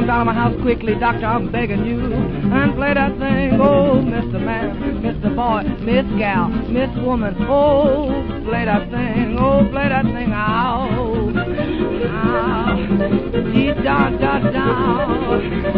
down to my house quickly, doctor, I'm begging you. And play that thing, oh, Mr. Man, Mr. Boy, Miss Gal, Miss Woman. Oh, play that thing, oh, play that thing out. Dee da da da.